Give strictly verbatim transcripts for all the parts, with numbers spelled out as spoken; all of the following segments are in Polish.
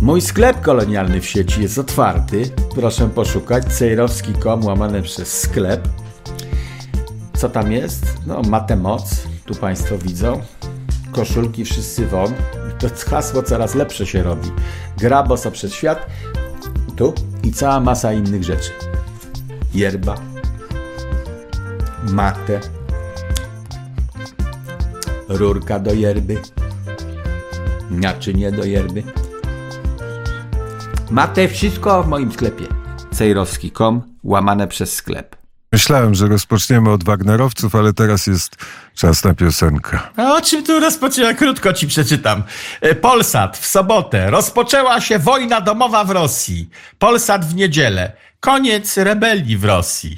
Mój sklep kolonialny w sieci jest otwarty. Proszę poszukać cejrowski kropka com łamane przez sklep. Co tam jest? No, Matę Moc. Tu Państwo widzą. Koszulki wszyscy won. To hasło coraz lepsze się robi. Gra boso przed świat. Tu. I cała masa innych rzeczy. Yerba. Matę. Rurka do yerby. Naczynie do yerby. Matę wszystko w moim sklepie. cejrowski kropka com łamane przez sklep. Myślałem, że rozpoczniemy od Wagnerowców, ale teraz jest czas na piosenkę. A o czym tu rozpoczęła? Krótko ci przeczytam. Polsat w sobotę. Rozpoczęła się wojna domowa w Rosji. Polsat w niedzielę. Koniec rebelii w Rosji.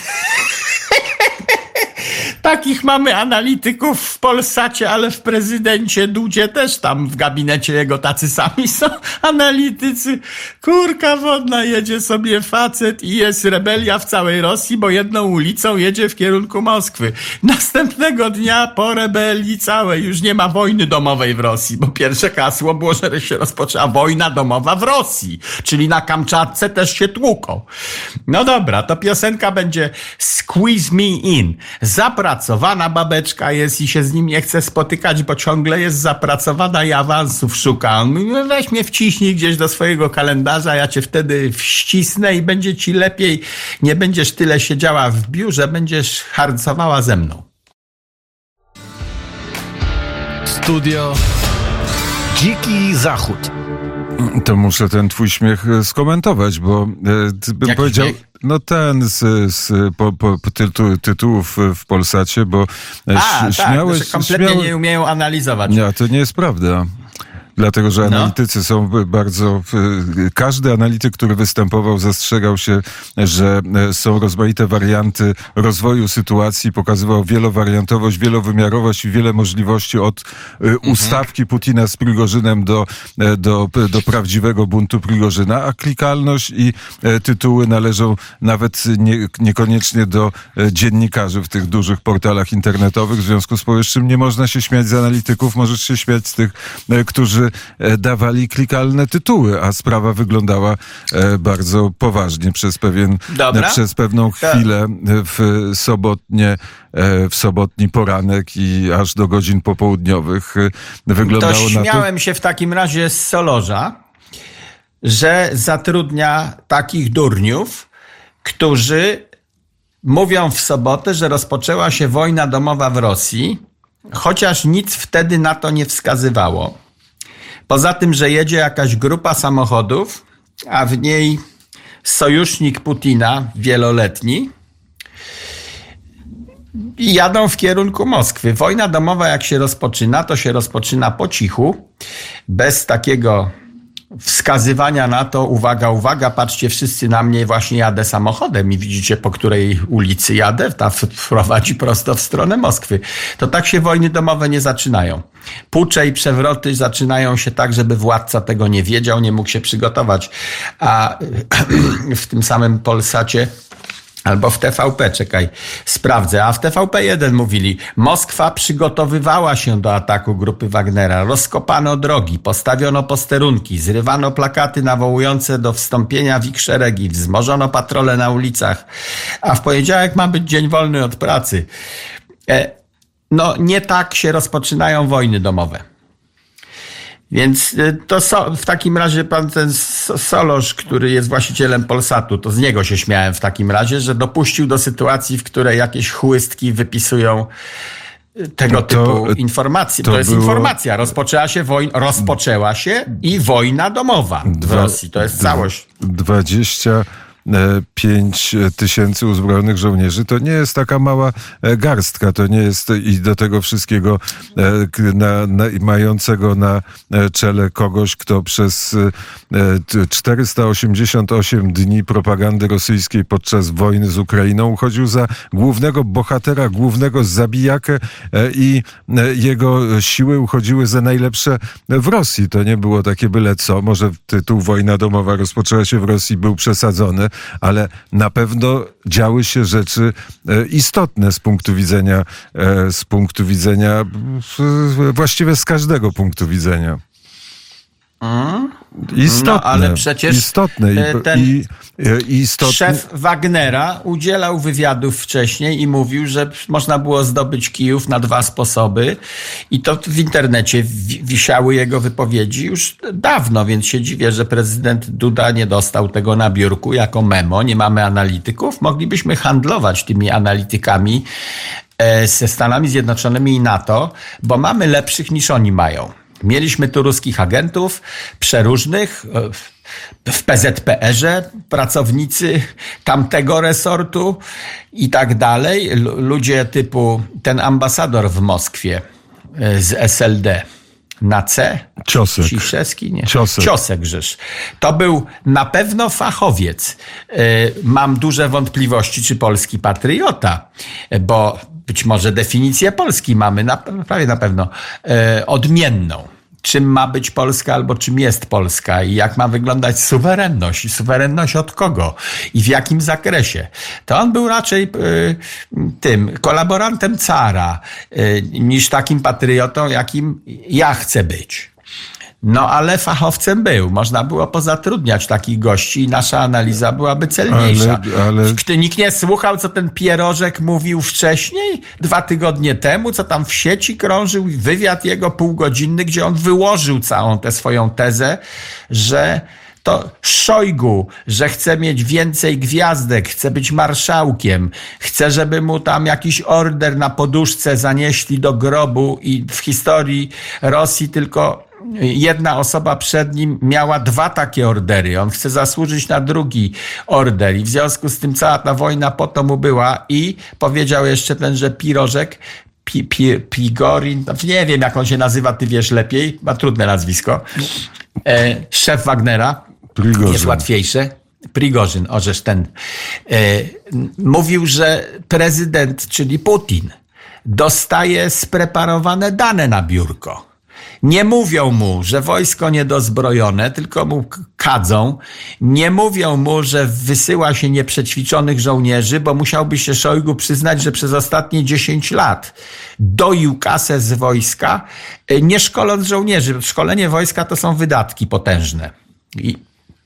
Takich mamy analityków w Polsacie, ale w prezydencie Dudzie też tam w gabinecie jego tacy sami są analitycy. Kurka wodna, jedzie sobie facet i jest rebelia w całej Rosji, bo jedną ulicą jedzie w kierunku Moskwy. Następnego dnia po rebelii całej już nie ma wojny domowej w Rosji, bo pierwsze hasło było, że się rozpoczęła wojna domowa w Rosji, czyli na Kamczatce też się tłuką. No dobra, to piosenka będzie Squeeze Me In. Zapraszam. Zapracowana babeczka jest i się z nim nie chce spotykać, bo ciągle jest zapracowana i awansów szuka. On mówi, weź mnie wciśnij gdzieś do swojego kalendarza, ja cię wtedy wścisnę i będzie ci lepiej, nie będziesz tyle siedziała w biurze, będziesz harcowała ze mną. Studio Dziki Zachód. To muszę ten twój śmiech skomentować, bo e, bym Jaki powiedział, śmiech? no ten z, z po, po, po tytu, tytułów w Polsacie, bo e, A, ś, tak, śmiałeś, że kompletnie śmiałeś, nie umieją analizować. Nie, to nie jest prawda. Dlatego, że analitycy no. są bardzo... Każdy analityk, który występował, zastrzegał się, że są rozmaite warianty rozwoju sytuacji, pokazywał wielowariantowość, wielowymiarowość i wiele możliwości od mhm. ustawki Putina z Prigorzynem do, do, do prawdziwego buntu Prigorzyna, a klikalność i tytuły należą nawet nie, niekoniecznie do dziennikarzy w tych dużych portalach internetowych. W związku z powyższym nie można się śmiać z analityków, możesz się śmiać z tych, którzy dawali klikalne tytuły, a sprawa wyglądała bardzo poważnie przez pewien, Dobra. przez pewną chwilę w sobotnie, w sobotni poranek i aż do godzin popołudniowych wyglądało to na to... śmiałem się w takim razie z Solorza, że zatrudnia takich durniów, którzy mówią w sobotę, że rozpoczęła się wojna domowa w Rosji, chociaż nic wtedy na to nie wskazywało. Poza tym, że jedzie jakaś grupa samochodów, a w niej sojusznik Putina wieloletni i jadą w kierunku Moskwy. Wojna domowa jak się rozpoczyna, to się rozpoczyna po cichu, bez takiego wskazywania na to, uwaga, uwaga, patrzcie wszyscy na mnie, właśnie jadę samochodem i widzicie, po której ulicy jadę, ta prowadzi prosto w stronę Moskwy. To tak się wojny domowe nie zaczynają. Pucze i przewroty zaczynają się tak, żeby władca tego nie wiedział, nie mógł się przygotować. A w tym samym Polsacie albo w T V P, czekaj, sprawdzę. A w T V P jeden mówili, Moskwa przygotowywała się do ataku grupy Wagnera. Rozkopano drogi, postawiono posterunki, zrywano plakaty nawołujące do wstąpienia w ich szeregi, wzmożono patrole na ulicach. A w poniedziałek ma być dzień wolny od pracy. E, no nie tak się rozpoczynają wojny domowe. Więc to so, w takim razie pan ten Solorz, który jest właścicielem Polsatu, to z niego się śmiałem w takim razie, że dopuścił do sytuacji, w której jakieś chłystki wypisują tego to, typu informacje. To, to jest było... informacja. Rozpoczęła się wojna, rozpoczęła się i wojna domowa w Dwa, Rosji. To jest całość. dwadzieścia pięć tysięcy uzbrojonych żołnierzy to nie jest taka mała garstka, to nie jest i do tego wszystkiego na, na, mającego na czele kogoś, kto przez czterysta osiemdziesiąt osiem dni propagandy rosyjskiej podczas wojny z Ukrainą uchodził za głównego bohatera, głównego zabijakę i jego siły uchodziły za najlepsze w Rosji. To nie było takie byle co. Może tytuł Wojna domowa rozpoczęła się w Rosji, był przesadzony, ale na pewno działy się rzeczy istotne z punktu widzenia, z punktu widzenia, właściwie z każdego punktu widzenia. Mm. Istotne, no, ale przecież istotne. I, ten i, i istotne. Szef Wagnera udzielał wywiadów wcześniej i mówił, że można było zdobyć Kijów na dwa sposoby i to w internecie wisiały jego wypowiedzi już dawno, więc się dziwię, że prezydent Duda nie dostał tego na biurku jako memo. Nie mamy analityków. Moglibyśmy handlować tymi analitykami ze Stanami Zjednoczonymi i NATO, bo mamy lepszych niż oni mają. Mieliśmy tu ruskich agentów przeróżnych, w P Z P R-ze pracownicy tamtego resortu i tak dalej. Ludzie typu ten ambasador w Moskwie z S L D na C. Ciosek. Ciszewski? Nie. Ciosek. Ciosek, żeż. To był na pewno fachowiec. Mam duże wątpliwości, czy polski patriota, bo być może definicję Polski mamy na, prawie na pewno odmienną. Czym ma być Polska albo czym jest Polska i jak ma wyglądać suwerenność i suwerenność od kogo i w jakim zakresie. To on był raczej y, tym kolaborantem cara y, niż takim patriotą, jakim ja chcę być. No ale fachowcem był. Można było pozatrudniać takich gości i nasza analiza byłaby celniejsza. Ale, ale... Nikt nie słuchał, co ten pierożek mówił wcześniej, dwa tygodnie temu, co tam w sieci krążył, wywiad jego półgodzinny, gdzie on wyłożył całą tę swoją tezę, że to Szojgu, że chce mieć więcej gwiazdek, chce być marszałkiem, chce, żeby mu tam jakiś order na poduszce zanieśli do grobu i w historii Rosji tylko jedna osoba przed nim miała dwa takie ordery. On chce zasłużyć na drugi order i w związku z tym cała ta wojna po to mu była i powiedział jeszcze ten, że Pirożek, Pi, Pi, Pigorin, nie wiem jak on się nazywa, ty wiesz lepiej, ma trudne nazwisko, e, szef Wagnera, Prigorzyn. Jest łatwiejsze. Prigorzyn, orzesz ten, e, mówił, że prezydent, czyli Putin, dostaje spreparowane dane na biurko. Nie mówią mu, że wojsko niedozbrojone, tylko mu kadzą. Nie mówią mu, że wysyła się nieprzećwiczonych żołnierzy, bo musiałby się Szojgu przyznać, że przez ostatnie dziesięć lat doił kasę z wojska, nie szkoląc żołnierzy. Szkolenie wojska to są wydatki potężne. I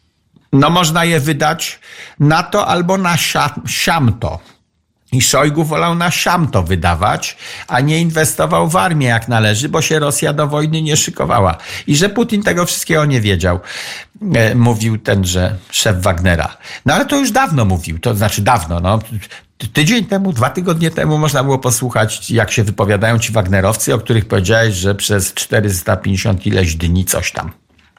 no można je wydać na to albo na siamto. I Szojgu wolał na siamto wydawać, a nie inwestował w armię jak należy, bo się Rosja do wojny nie szykowała. I że Putin tego wszystkiego nie wiedział, e, mówił tenże szef Wagnera. No ale to już dawno mówił, to znaczy dawno, no. Tydzień temu, dwa tygodnie temu można było posłuchać, jak się wypowiadają ci Wagnerowcy, o których powiedziałeś, że przez czterysta pięćdziesiąt ileś dni coś tam.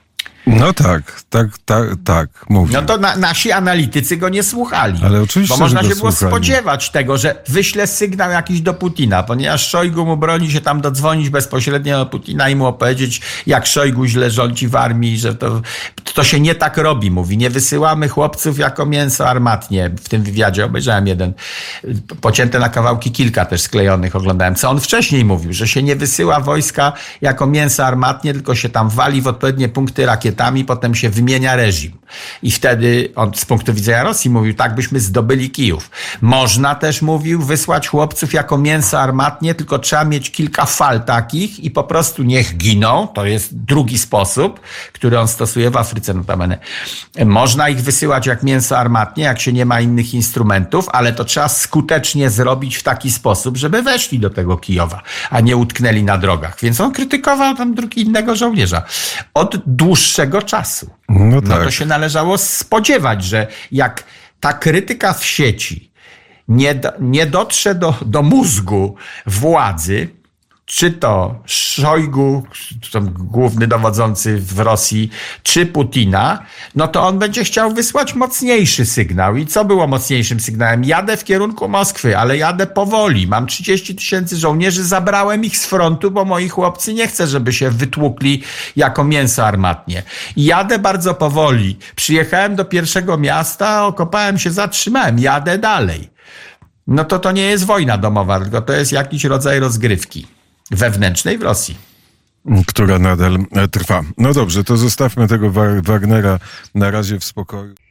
No tak, tak, tak, tak, mówi. No to na, nasi analitycy go nie słuchali. Ale oczywiście, bo można że się go było słuchali. spodziewać tego, że wyśle sygnał jakiś do Putina, ponieważ Szojgu mu broni się tam dodzwonić bezpośrednio do Putina i mu opowiedzieć, jak Szojgu źle rządzi w armii, że to, to się nie tak robi, mówi. Nie wysyłamy chłopców jako mięso armatnie. W tym wywiadzie obejrzałem jeden, pocięte na kawałki kilka też sklejonych oglądałem, co on wcześniej mówił, że się nie wysyła wojska jako mięso armatnie, tylko się tam wali w odpowiednie punkty rakietami, potem się wymienia reżim. I wtedy on z punktu widzenia Rosji mówił, tak byśmy zdobyli Kijów. Można też, mówił, wysłać chłopców jako mięso armatnie, tylko trzeba mieć kilka fal takich i po prostu niech giną. To jest drugi sposób, który on stosuje w Afryce notabene. Można ich wysyłać jak mięso armatnie, jak się nie ma innych instrumentów, ale to trzeba skutecznie zrobić w taki sposób, żeby weszli do tego Kijowa, a nie utknęli na drogach. Więc on krytykował tam drugi innego żołnierza. Od dłuższego czasu. No, tak. No to się należało spodziewać, że jak ta krytyka w sieci nie, do, nie dotrze do, do mózgu władzy, czy to Szojgu, główny dowodzący w Rosji, czy Putina, no to on będzie chciał wysłać mocniejszy sygnał. I co było mocniejszym sygnałem? Jadę w kierunku Moskwy, ale jadę powoli. Mam trzydzieści tysięcy żołnierzy, zabrałem ich z frontu, bo moi chłopcy nie chcę, żeby się wytłukli jako mięso armatnie. I jadę bardzo powoli. Przyjechałem do pierwszego miasta, okopałem się, zatrzymałem. Jadę dalej. No to to nie jest wojna domowa, tylko to jest jakiś rodzaj rozgrywki wewnętrznej w Rosji. Która nadal trwa. No dobrze, to zostawmy tego Wagnera na razie w spokoju.